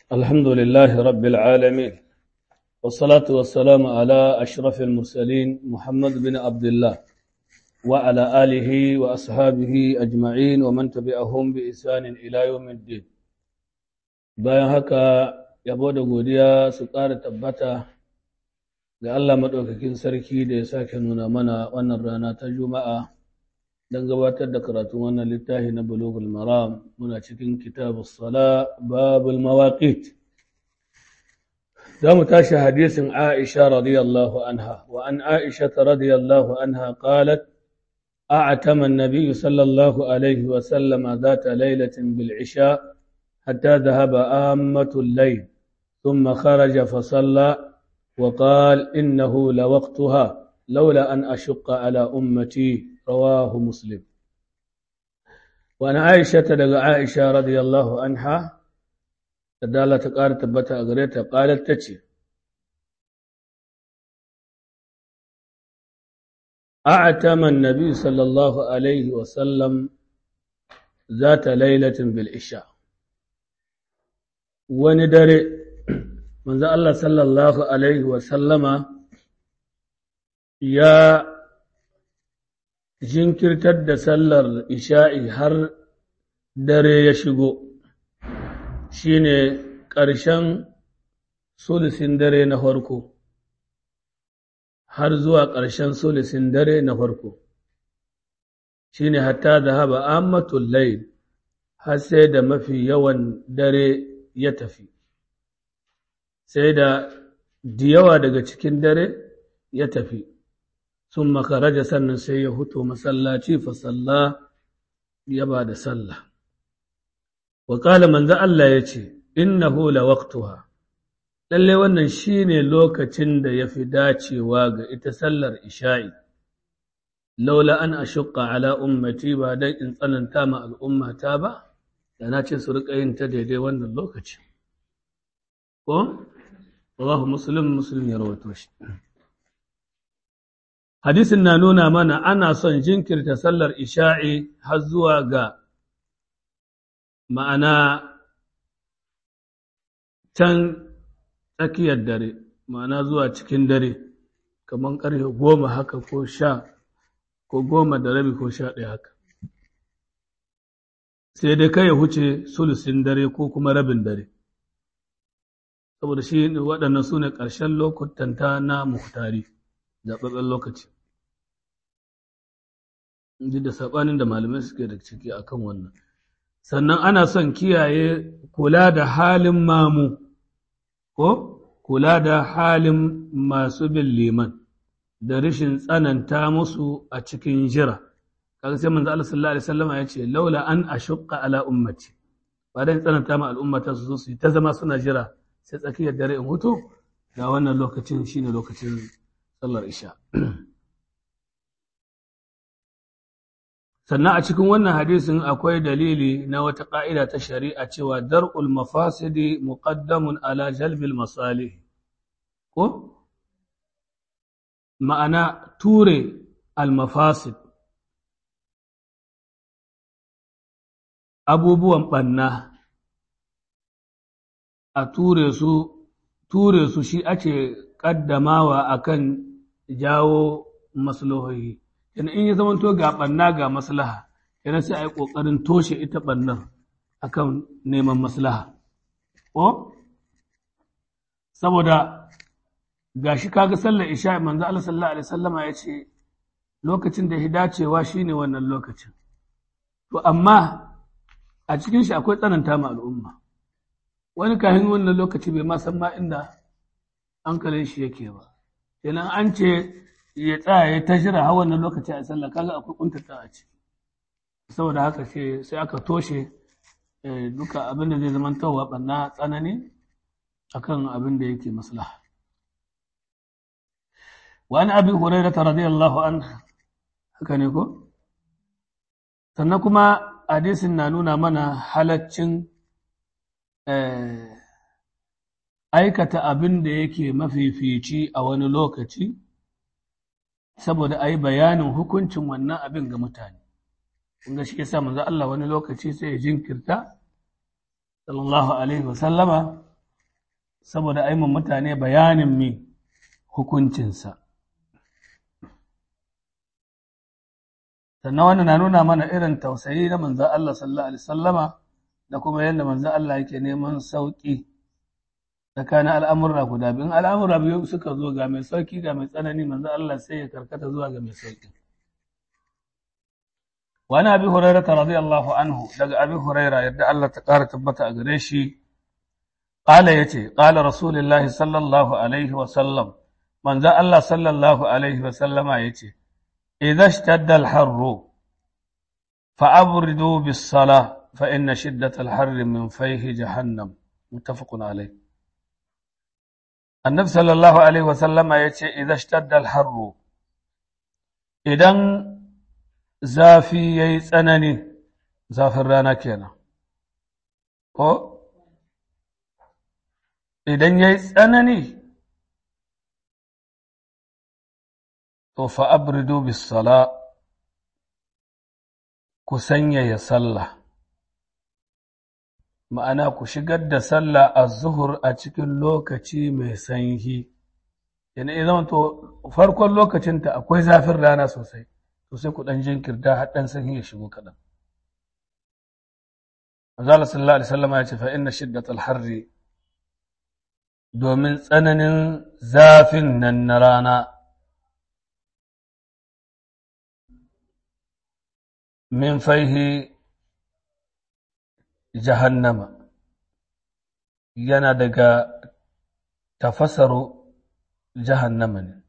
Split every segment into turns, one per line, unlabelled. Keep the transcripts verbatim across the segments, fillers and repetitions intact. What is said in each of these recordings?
الحمد لله رب العالمين والصلاة والسلام على أشرف المرسلين محمد بن عبد الله وعلى آله وأصحابه أجمعين ومن تبعهم بإحسان إلى يوم الدين bayan haka yabo da godiya su ƙara tabbata ga Allah maɗaukakin sarki da ya sake nuna mana wannan rana ta Juma'a don gabatar da karatun wannan littafi na Bulughul Maram muna cikin kitabus sala babul mawaqit zamu tashi hadisin Aisha radiyallahu anha wa an Aisha radiyallahu anha qalat a'tama an-nabiy sallallahu alayhi wa sallam dhata laylatin bil 'isha hatta dhahaba ammatul layl thumma kharaja fa salla wa qala innahu lawaqtuha lawla an ashqa ala ummati رواه مسلم وأن عائشة دقى عائشة رضي الله عنها تدالة قارة تبتا أغريتا قالت تشي أعتم النبي صلى الله عليه وسلم ذات ليلة بالعشاء وندر من ذا الله صلى الله عليه وسلم يا jinkirtar da sallar isha'i har dare ya shigo shi ne ƙarshen sulusin dare na farko har zuwa ƙarshen sulusin dare na farko shi ne hatta da haba ammatul layl har sai da mafi yawan dare ya tafi sai da diyawa daga cikin dare ya tafi sun makaraja sannan sai ya huto masallaci fa salla ya ba da sallah wa qala manzo Allah yace innahu la waqtuha lalle wannan shine lokacin da yafi dacewa ga ita sallar isha'i laula an ashqa ala ummati ba dan in tsananta ma al'ummata ba da na ce su rika yin ta daidai wannan lokaci ko Allahu muslim muslim ya rawato shi hadisin na nuna mana ana son jinkirta sallar isha'i har zuwa ga ma'ana can tsakiyar dare ma'ana zuwa cikin dare kamar ƙarfe goma haka ko sha ko goma da rabi ko sha ɗaya haka sai dai kai ya huce sulusin dare ko kuma rabin dare saboda shi waɗannan su ne ƙarshen lokutan ta na muhtari zaɓaɓɓen lokaci ji da saɓanin da malamai suke da ciki a kan wannan sannan ana son kiyaye kula da halin mamu ko kula da halin masu bin liman da rashin tsananta musu a cikin jira kaga sai manzo Allah sallallahu alaihi wasallam ya ce laula an ashqa ala ummati ba dan tsananta ma al'ummata su zo su ta zama suna jira sai tsakiyar dare in hutu ga wannan lokacin shine lokacin sallar isha sannan a cikin wannan hadisin akwai dalili na wata ƙa'ida ta shari'a cewa dar'ul mafasidi muqaddamun ala jalbil masalih ko ma'ana ture al-mafasid abubuwan ɓanna a ture su ture su shi ake ƙaddamawa akan jawo maslahohi yana in ya zamanto ga ɓanna ga maslaha yana sai a yi ƙoƙarin toshe ita ɓannar akan neman maslaha ko saboda ga shi kaga sallar isha manzo Allah sallallahu alaihi wasallama ya ce lokacin da ya dacewa shine wannan lokacin to amma a cikin shi akwai tsananta ma al'umma wani kahin wannan lokaci bai ma san ma inda hankalin shi yake ba kenan an ce ya tsaya ya ta jira har wannan lokaci a sallah kaga akwai kuntata a ciki saboda haka sai aka toshe duka abin da zai zama tawa banna tsanani akan abin da yake maslaha wa an abi hurairah radiyallahu anhu haka ne ko sannan kuma hadisin na nuna mana halaccin aikata abin da yake mafifici a wani lokaci saboda a yi bayanin hukuncin wannan abin ga mutane. Kunga shi yasa manzo Allah wani lokaci sai ya jinkirta sallallahu alaihi wasallama saboda aimin mutane bayanin mi hukuncinsa. Sannan wannan na nuna mana irin tausayi na manzan Allah sallallahu Alaihi sallama da kuma yadda manzan Allah yake neman sauƙi tsakanin al'amurra guda biyu. Al'amurra biyu suka zo ga mai sauƙi ga mai tsanani manzan Allah sai ya karkata zuwa ga mai sauƙi. Wani abi Huraira ta radiyallahu anhu daga abi Huraira yadda Allah ta ƙara tabbata a gare shi, ƙala ya ce, ƙala Rasulullahi sallallahu Alaihi wasallam, manzan Allah sallallahu Alaihi wasallama ya ce, إذا اشتد الحر فأبردوا بالصلاة فإن شدة الحر من فيه جهنم متفق عليه. النبي صلى الله عليه وسلم يقول إذا اشتد الحر إذن زافي يسأنني زافر رانا كينا إذن يسأنني to fa abridu bis sala ku sanyaya sallah ma'ana ku shigar da sallah az-zuhur a cikin lokaci mai sanyi yana idan to farkon lokacin ta akwai zafin rana sosai to sai ku dan jinkirta har dan sanyi ya shigo kadan Allah sallallahu alaihi wasallam ya ce fa inna shiddatal harri domin tsananin zafin nan na rana min faihi jahannama yana daga tafasaru jahannama ne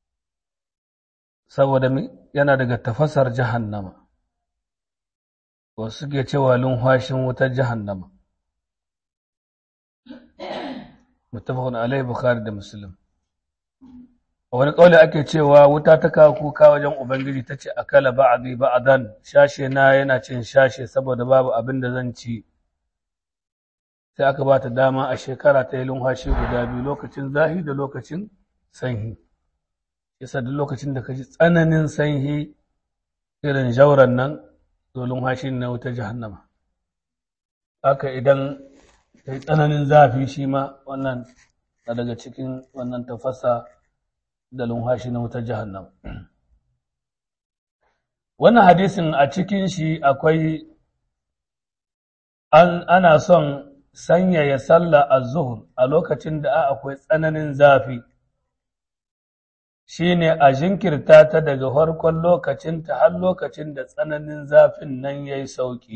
saboda yana daga tafasar jahannama wasu ke cewa lunhwashin wutar jahannama muttafaqun alaihi bukhari da muslim a wani ƙauli ake cewa wuta ta kawo kuka wajen Ubangiji ta ce a kala ba'adi ba'adan shashe na yana cin shashe saboda babu abin da zan ci sai aka ba ta dama a shekara ta yi lumhashi guda biyu lokacin zahi da lokacin sanyi yasa duk lokacin da ka ji tsananin sanyi irin jauran nan to lumhashi na wuta jahannama haka idan ta yi tsananin zafi shi ma wannan na daga cikin wannan tafasa da lumhashi na wutar jahannam. Wannan hadisin a cikin shi akwai an, ana son sanyaya sallah az-zuhr a lokacin da akwai tsananin zafi shine a jinkirta ta daga farkon lokacin ta har lokacin da tsananin zafin nan yayi sauki.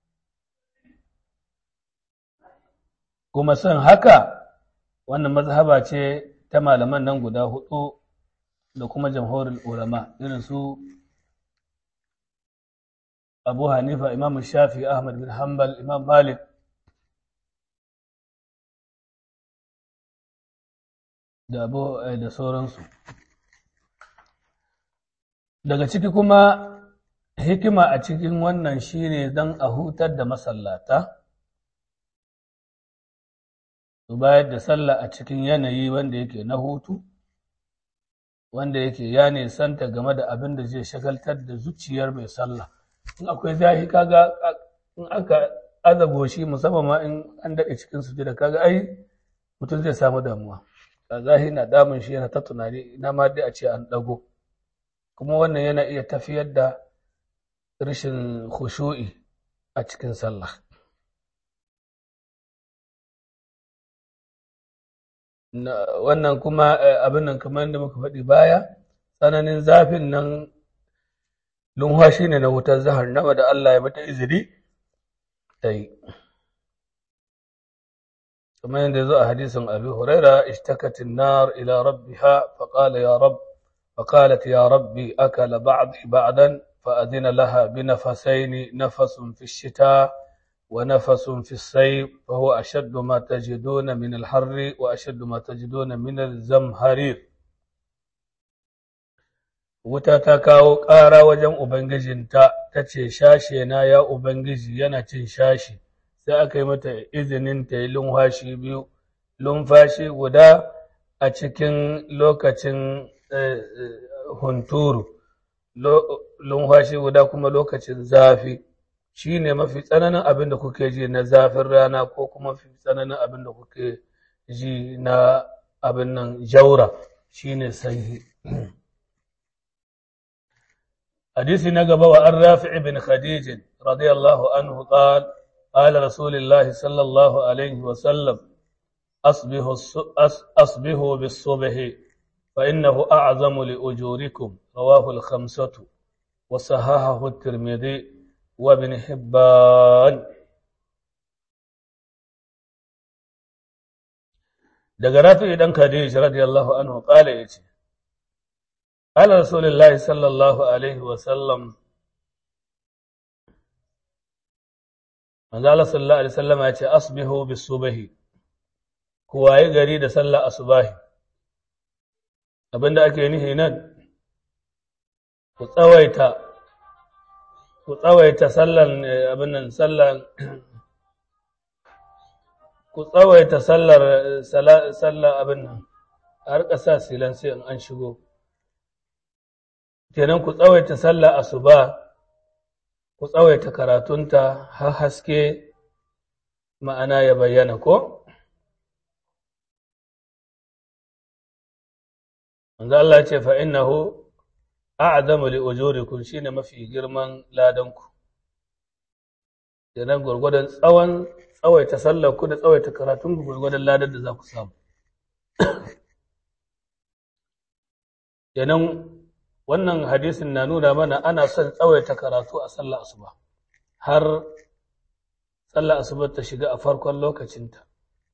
Kuma son haka wannan mazhaba ce ta malaman nan guda hudu da kuma jamhurin ulama irin su Abu Hanifa, Imam Shafi, Ahmad bin Hanbal, Imam Malik da abu da sauransu. Daga ciki kuma hikima a cikin wannan shine don a hutar da masallata su bayar da sallah a cikin yanayi wanda yake na hutu wanda yake ya nisanta game da abin da zai shagaltar da zuciyar mai sallah in akwai zahi kaga in aka azago shi musamman ma in an daɗe cikin sujada kaga ai mutum zai samu damuwa zahi na damun shi yana ta tunani ina ma dai a ce an ɗago kuma wannan yana iya tafiyar da rashin khushu'i a cikin sallah wannan kuma abin nan kamar da muka faɗi baya tsananin zafin nan lumhashi ne na wutar zahar nama da Allah ya mata izini ta yi kamar yadda ya zo a hadisin abi huraira ishtakatin nar ila rabbiha faqala ya rabb فقالت يا ربي أكل بعضي بعضا فأذن لها بنفسين نفس في الشتاء ونفس في الصيف فهو أشد ما تجدون من الحر وأشد ما تجدون من الزمهرير وتتكاو قارا وجم أبنجزنتا تتشي شاشينا يا أبنجزي ينتين شاشي سأكي متى إذن تي لنفاشي بيو لنفاشي ودا أتشكين لوكتين hunturu lumfashi guda kuma lokacin zafi shi ne mafi tsananin abin da kuke ji na zafin rana ko kuma mafi tsananin abin da kuke ji na abin nan jaura shine sanyi. حديث نقب وعن رافع بن خديج رضي الله عنه قال قال رسول الله صلى الله عليه وسلم أصبحوا, أصبحوا بالصبح فإنه أعظم لأجوركم رواه الخمسة وصححه الترمذي وابن حبان. daga Rafi dan Khadij radiyallahu anhu qala yace qala rasulullahi sallallahu alaihi wa sallam manzo Allah sallallahu alaihi wasallam yace asbihu bis-subhi ku waye gari da sallar asubahi. Abinda ake nihi nan ku tsawaita ku tsawaita sallan abin nan sallan ku tsawaita sallar sallar abin nan a rika sa silan sai in an shigo kenan ku tsawaita sallar asuba ku tsawaita karatunta har haske ma'ana ya bayyana ko manzo Allah ya ce fa innahu a'zamu li ujurikum shine mafi girman ladanku kenan gurgurdan tsawon tsawaita sallar ku da tsawaita karatun ku gurgurdan ladan da za ku samu. Kenan wannan hadisin na nuna mana ana son tsawaita karatu a sallar asuba har sallar asuba ta shiga a farkon lokacinta.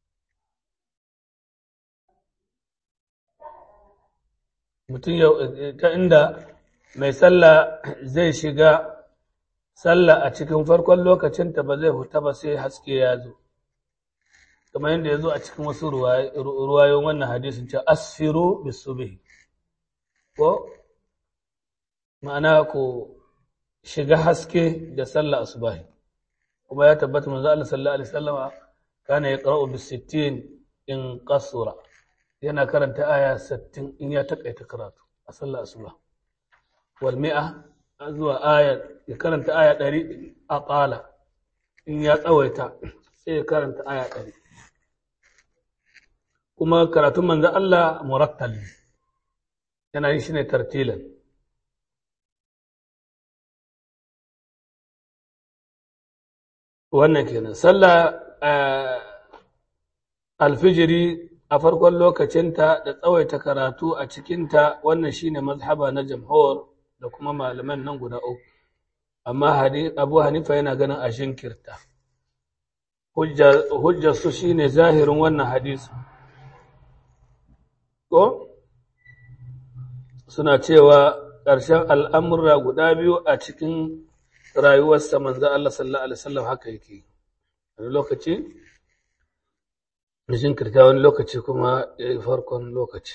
Mutum yau ta inda mai sallah zai shiga sallah a cikin farkon lokacinta ba zai huta ba sai haske ya zo. Kamar yadda ya zo a cikin wasu ruwayoyin wannan hadisin ce asfiru bisubhi ko ma'ana ku shiga haske da sallah asubahi. Kuma ya tabbata manzo Allah sallallahu alaihi wasallama kana yaqra'u bis sittin in qasura yana karanta aya sittin in ya takaita karatu a sallah asuba wal mi'a zuwa aya ya karanta aya ɗari a qala in ya tsawaita sai ya karanta aya ɗari. Kuma karatun manzo Allah murattal yana yin shi ne tartilan. Wannan kenan sallah alfijiri a farkon lokacinta da tsawaita karatu a cikinta wannan shine mazhaba na jamhur da kuma malaman nan guda uku. Amma Abu Hanifa yana ganin a shinkirta. Hujjar su shine zahirin wannan hadisi. Ko suna cewa ƙarshen al'amura guda biyu a cikin rayuwarsa manzo Allah sallallahu alaihi wasallam haka yake. Wani lokaci da jinkirta wani lokaci kuma ya yi farkon lokaci.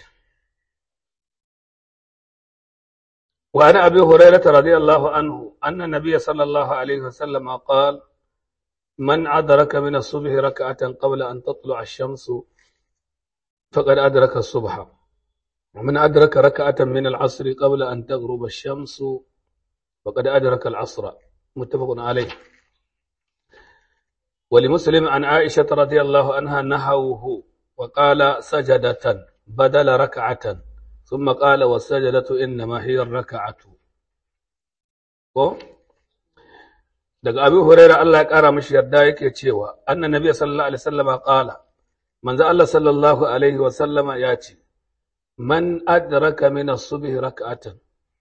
Wa ana abi hurairata radiyallahu anhu anna nabiyya sallallahu alaihi wasallam qala man adraka min as-subhi rak'atan qabla an tatlu'a ash-shamsu faqad adraka as-subha wa man adraka rak'atan min al-'asri qabla an taghruba ash-shamsu faqad adraka al-'asra muttafaqun alayh. ولمسلم عن عائشة رضي الله عنها نحوه وقال سجدة بدل ركعة ثم قال والسجدة إنما هي الركعة. daga Abu Hurairah Allah ya kara mishi yarda yake cewa annan nabi sallallahu alaihi wasallam qala manzo Allah sallallahu alaihi wasallam ya ce man adraka min as-subhi rak'atan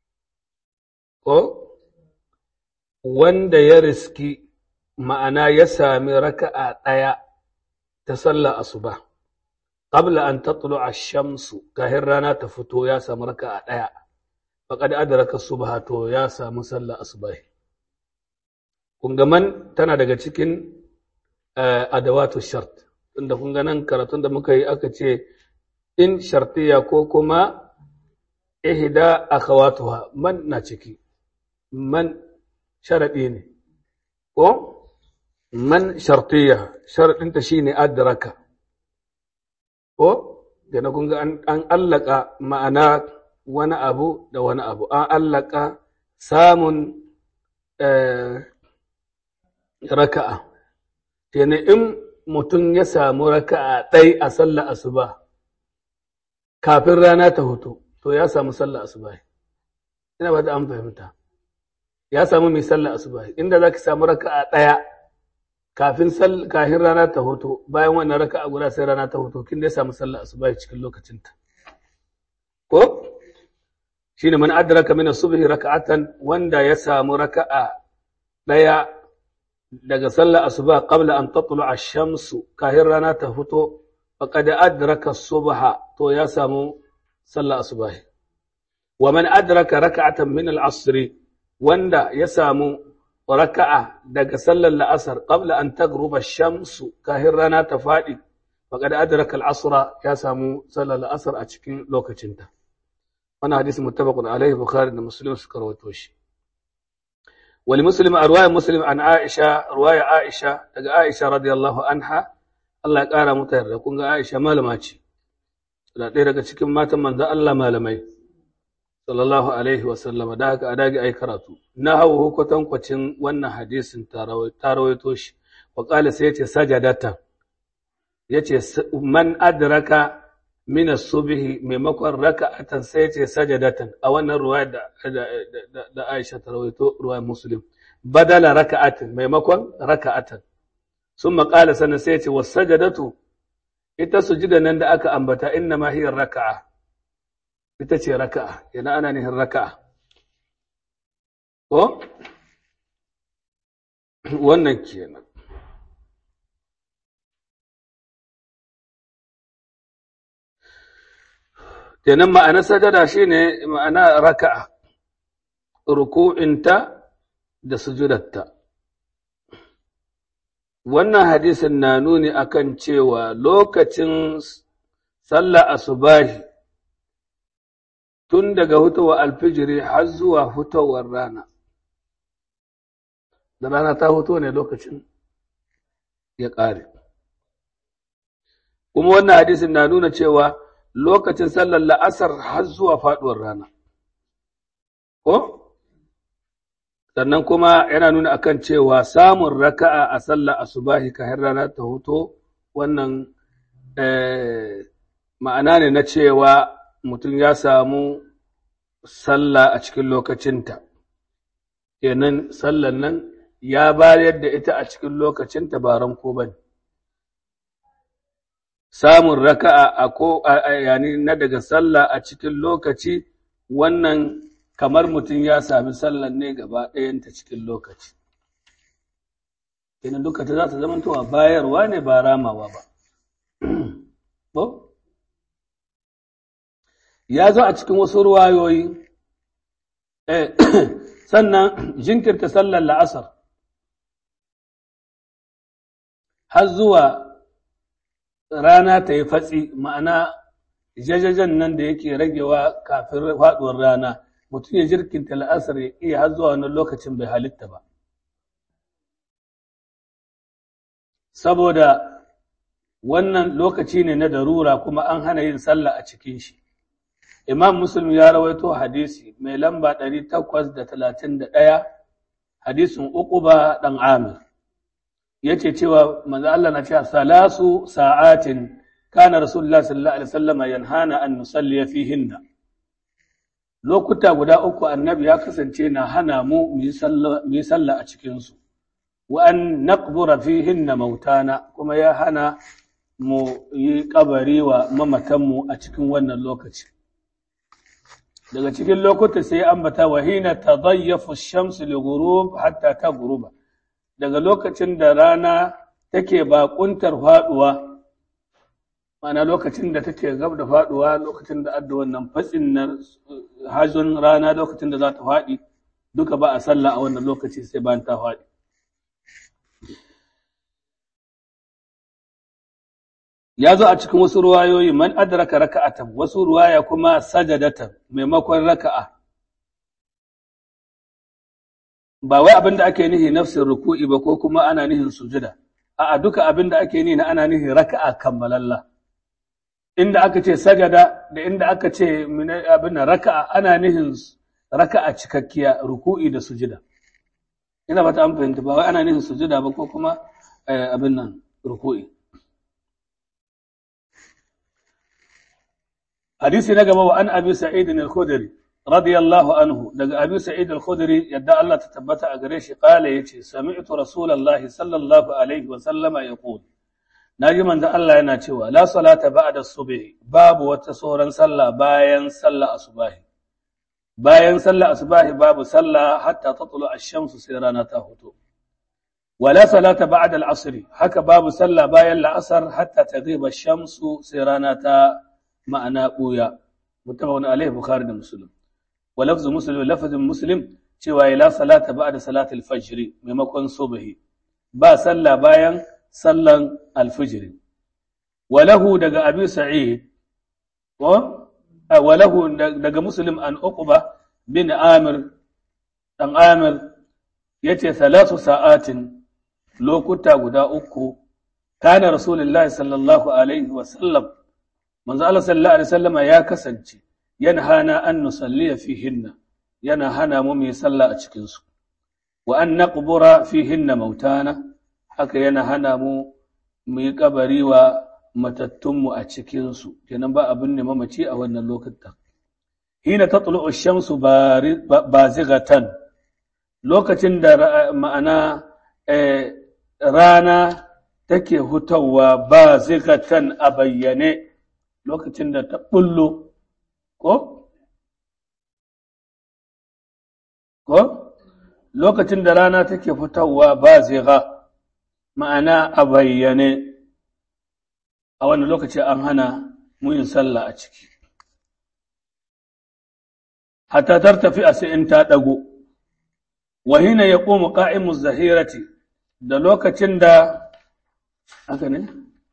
ko wanda ya riski ma'ana ya sami raka'a ɗaya ta sallar asuba, qabla an tatlu ash-shamsu kahin rana ta fito ya sami raka'a ɗaya, faqad adraka subha to ya sami sallar asuba. Kun ga man tana daga cikin adawatu shart, inda kun ga nan karatun da muka yi aka ce in shartiya ko kuma ihda akhawatuha man na ciki, man sharadi ne, ko man shartiya sharadinta shine adraka ko da na kun ga an allaka ma'ana wani abu da wani abu an allaka samun raka'a kenan in mutum ya samu raka'a ɗai a sallar asuba kafin rana ta hutu, to ya samu sallar asuba. Ina ba ta an fahimta. Ya samu mai sallar asuba. Inda za ki samu raka'a ɗaya kafin kafin rana ta hutu, bayan wannan raka'a guda sai rana ta hutu, kin dai samu sallar asuba cikin lokacinta. Ko? Shi ne man adraka min as-subhi raka'atan, wanda ya samu raka'a ɗaya daga sallar asuba qabla an tatlu ash-shamsu, kafin rana ta fito, faqad adraka as-subha, to ya samu sallar asuba. Wa man adraka raka'atan min al-'asr, wanda ya samu raka'a daga sallar la'asar qabla an taghruba ash-shamsu, kafin rana ta fadi, faqad adraka al-'asra, ya samu sallar la'asar a cikin lokacinta. Wannan hadisi muttafaqun alayhi, Bukhari da Muslim suka rawaito shi. ولمسلم رواية مسلم عن عائشة رواية عائشة daga عائشة رضي الله عنها Allah ya ƙara mata yarda kun ga Aisha malama ce da ɗaya daga cikin matan manzon Allah malamai sallallahu alaihi wa sallam da haka a dage ai karatu na hawo hukutan kwacin wannan hadisin ta rawaito shi wa qala sai yace sajadata yace man adraka min as-subhi maimakon raka'atan sai ce sajadatan a wannan ruwaya da da Aisha ta rawaito ruwayar Muslim badala raka'atin maimakon raka'atan summa qala sanan sai ce was-sajadatu ita sujuda nan da aka ambata inna ma hiya raka'a ita ce raka'a yana ana nihin raka'a ko wannan kenan kenan ma'ana sajada shine ma'ana raka'a ruku'inta da sujudatta wannan hadisin na nuni akan cewa lokacin sallah asubahi tun daga hutowar alfijiri har zuwa hutowar rana da rana ta huto ne lokacin ya ƙare kuma wannan hadisin na nuna cewa lokacin sallar la'asar har zuwa faɗuwar rana. Ko? Sannan kuma yana nuna akan cewa samun raka'a a sallar asubahi kayan rana ta huto wannan ma'ana ne na cewa mutum ya samu sallah a cikin lokacinta. Kenan sallar nan ya bayar da ita a cikin lokacinta ba ranko ba ne. Samun raka'a a ko yani na daga sallah a cikin lokaci wannan kamar mutum ya sami sallar ne gaba ɗayanta cikin lokaci. Kenan duka ta za ta zama towa bayarwa ne ba ramawa ba. Ya zo a cikin wasu ruwayoyi, sannan jinkirta sallar la'asar har zuwa rana ta yi fatsi ma'ana jajajen nan da yake ragewa kafin faɗuwar rana mutum ya jirkinta la'asar ya iya har zuwa wannan lokacin bai halitta ba saboda wannan lokaci ne na darura kuma an hana yin sallah a cikin shi imam muslim ya rawaito hadisi mai lamba ɗari takwas da talatin da ɗaya hadisin uquba ɗan amir yace cewa manzo Allah na cewa salasu sa'atin kana rasulullah sallallahu alaihi wasallam yanhana an nusalli fihinna lokuta guda uku annabi ya kasance na hana mu mu yi sallah a cikin su wa an naqbura fihinna mautana kuma ya hana mu yi kabari wa mamatan mu a cikin wannan lokaci daga cikin lokuta sai ambata wa hina tadayyafu ash-shamsu li ghurub hatta taghruba daga lokacin da rana take baƙuntar faɗuwa, mana lokacin da take gab da faɗuwa, lokacin da adda wannan fatsin na hajjun rana lokacin da za ta faɗi, duka ba a sallah a wannan lokaci sai bayan ta faɗi. Ya zo a cikin wasu ruwayoyi man adraka raka'atan, wasu ruwaya kuma sajadatan maimakon raka'a. Ba wai abin da ake nihi nafsin ruku'i ba ko kuma ana nihin sujuda, a'a duka abin da ake nihi na ana nihin raka'a kammalalla. Inda aka ce sajada da inda aka ce abin da raka'a ana nihin raka'a cikakkiya ruku'i da sujuda. Ina ba ta an fahimta ba wai ana nihin sujuda ba ko kuma abin nan ruku'i. Hadisi na gaba wa an abi Sa'id al-Khudri radiyallahu anhu daga abi Sa'id al-Khudri yadda Allah ta tabbata a gare shi kala yace sami'tu rasulullahi sallallahu alaihi wa sallama yaqul naji manzo Allah yana cewa la salata ba'da subhi babu wata sauran sallah bayan sallah asubahi bayan sallah asubahi babu sallah hatta tatlu ash-shamsu sai rana ta fito wala salata ba'da al-asr haka babu sallah bayan la'asar hatta taghiba ash-shamsu sai rana ta ma'ana buya muttafaqun alayhi bukhari da muslim wa lafzu muslim lafzun muslim cewa la salata ba'da salati al-fajr maimakon subhi ba sallah bayan sallan al-fajr wa lahu daga abi sa'id wa wa lahu daga muslim an uqba bin amir dan amir yace salasu sa'atin lokuta guda uku kana rasulullahi sallallahu alaihi wa sallam manzo Allah sallallahu alaihi wasallama ya kasance yana hana an nusalliya fihinna yana hana mu mu sallah a cikin su wa an naqbura fihinna mautana haka yana hana mu mu yi kabari wa matattun mu a cikin su kenan ba abin ne mamaci a wannan lokutan hina tatlu'u ash-shamsu bazighatan lokacin da ma'ana rana take hutawa bazighatan a bayyane lokacin da ta bullo ko ko lokacin da rana take fitowa ba zigha ma'ana a bayyane a wannan lokaci an hana mu yin sallah a ciki hatta tartafi a sai in ta dago wa hina yaqumu qa'imu zahirati da lokacin da haka ne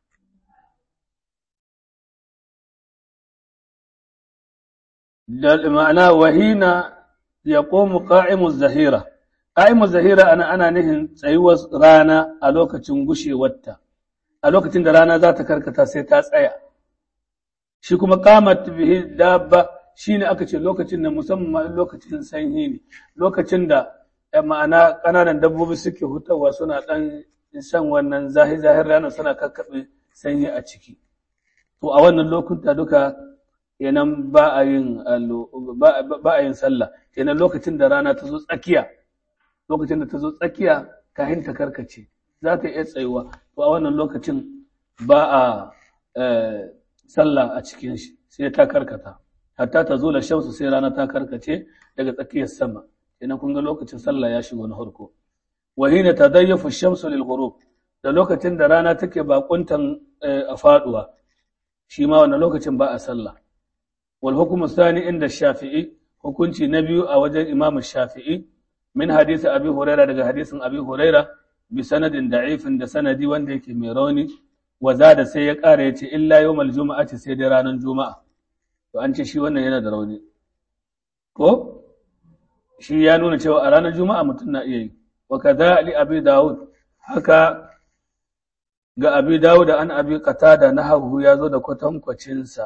da ma'ana wahina ya ƙomu ƙa'imun zahira. Ƙa'imun zahira ana ana nihin tsayuwar rana a lokacin gushewarta, a lokacin da rana za ta karkata sai ta tsaya. Shi kuma ƙamat bihi dabba shi ne aka ce lokacin da musamman lokacin sanyi ne, lokacin da ma'ana ƙananan dabbobi suke hutawa suna ɗan shan wannan zahi-zahir rana suna kakkaɓe sanyi a ciki. To a wannan lokuta duka kenan ba a yin ba a yin sallah kenan lokacin da rana ta zo tsakiya lokacin da ta zo tsakiya kahin ta karkace za ta iya tsayuwa to a wannan lokacin ba a sallah a cikin shi sai ta karkata hatta ta zo da shamsu sai rana ta karkace daga tsakiyar sama kenan kun ga lokacin sallah ya shigo na farko wa hina tadayyafu ash-shamsu lil ghurub da lokacin da rana take bakuntan a faduwa shi ma wannan lokacin ba a sallah والحكم الثاني عند الشافعي hukunci na biyu a wajen Imam Shafi'i min hadisi Abi Hurairah daga hadisin Abi Hurairah bi sanadin da'ifin da sanadi wanda yake mai rauni wa zada sai ya ƙara yace illa yawmal juma'ati sai dai ranar juma'a to an ce shi wannan yana da rauni ko shi ya nuna cewa a ranar juma'a mutum na iya yi wa kadha ali Abi Dawud haka ga Abi Dawud an Abi Qatada nahawu ya zo da kwatankwacin sa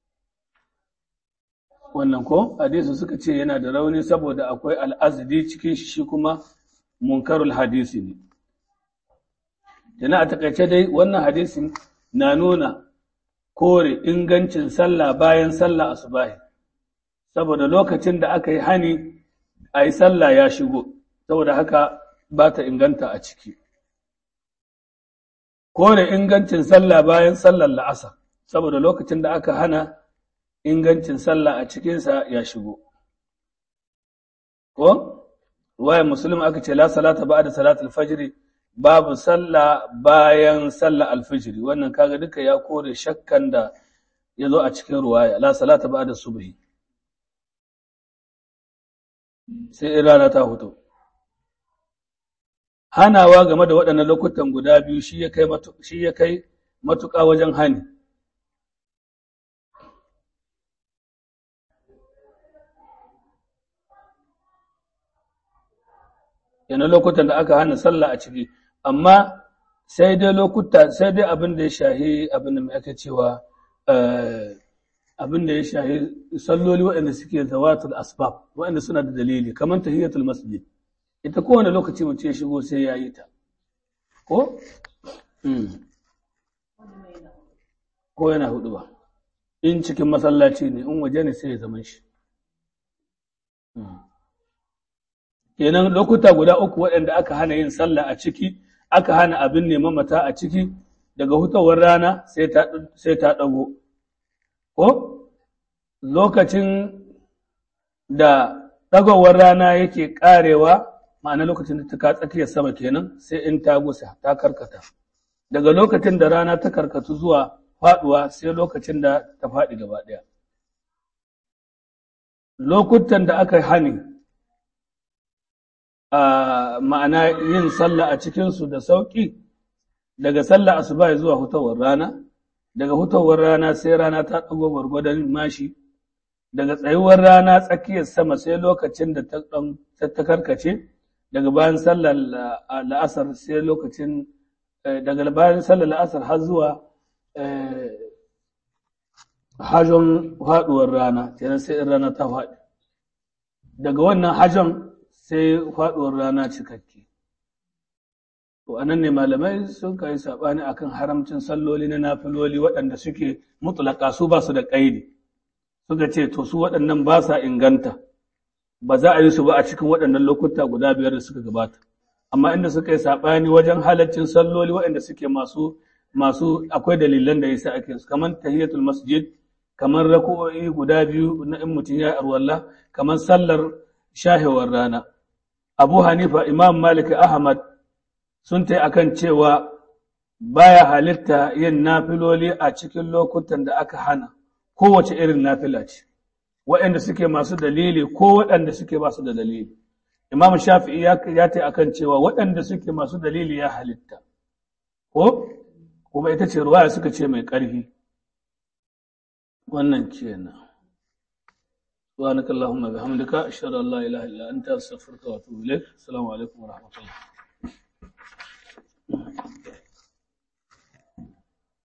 wannan ko hadisi suka ce yana da rauni saboda akwai al'azdi cikin shi shi kuma munkarul hadisi ne yana a takaice dai wannan hadisin na nuna kore ingancin sallah bayan sallah asubahi saboda lokacin da aka yi hani a yi sallah ya shigo saboda haka ba ta inganta a ciki kore ingancin sallah bayan sallar la'asar saboda lokacin da aka hana ingancin sallah a cikinsa ya shigo. Ko? Ruwayan Musulun aka ce, La salata ba da salatul fajiri, babu sallah bayan sallah alfajiri, wannan kaga duka ya kore shakkan da ya zo a cikin ruwaya, La salata ba da subhi. Sai in rana ta hoto. Hanawa game da waɗannan lokutan guda biyu shi ya kai matuƙa wajen hani. yana lokutan da aka hana sallah a ciki amma sai dai lokuta sai dai abin da ya shahi abin da mai aka cewa abin da ya shahi salloli waɗanda suke zawatul asbab waɗanda suna da dalili kamar tahiyatul masjid ita kowane lokaci mutum ya shigo sai ya yi ta ko ko yana hudu ba in cikin masallaci ne in waje ne sai ya zama shi kenan lokuta guda uku waɗanda aka hana yin sallah a ciki aka hana abin neman mata a ciki daga hutawar rana sai ta sai ta dago ko lokacin da dagowar rana yake karewa ma'ana lokacin da ta ka tsakiyar sama kenan sai in ta gusa ta karkata daga lokacin da rana ta karkatu zuwa faduwa sai lokacin da ta faɗi gaba ɗaya lokutan da aka hani a ma'ana yin sallah a cikinsu da sauƙi daga sallah asuba zuwa hutawar rana daga hutawar rana sai rana ta ɗago gwargwadon mashi daga tsayuwar rana tsakiyar sama sai lokacin da ta karkace daga bayan sallar la'asar sai lokacin daga bayan sallar la'asar har zuwa hajon faɗuwar rana kenan sai in rana ta faɗi daga wannan hajon sai faɗuwar rana cikakke to anan ne malamai sun kai saɓani akan haramcin salloli na nafiloli waɗanda suke mutlaka su ba su da ƙaidi suka ce to su waɗannan ba sa inganta ba za a yi su ba a cikin waɗannan lokuta guda biyar da suka gabata amma inda suka yi saɓani wajen halaccin salloli waɗanda suke masu masu akwai dalilan da yasa ake su kamar tahiyatul masjid kamar rako'o'i guda biyu na in mutum ya arwalla kamar sallar shahewar rana Abu Hanifa Imam Malik Ahmad sun tai akan cewa baya halitta yin nafiloli a cikin lokutan da aka hana kowace irin nafila ce waɗanda suke masu dalili ko waɗanda suke ba su da dalili Imam Shafi'i ya ya tai akan cewa waɗanda suke masu dalili ya halitta ko kuma ita ce ruwaya suka ce mai ƙarfi wannan kenan subhanakallahumma bihamdika ashhadu an la ilaha illa anta astaghfiruka wa atubu ilaik assalamu alaikum wa rahmatullah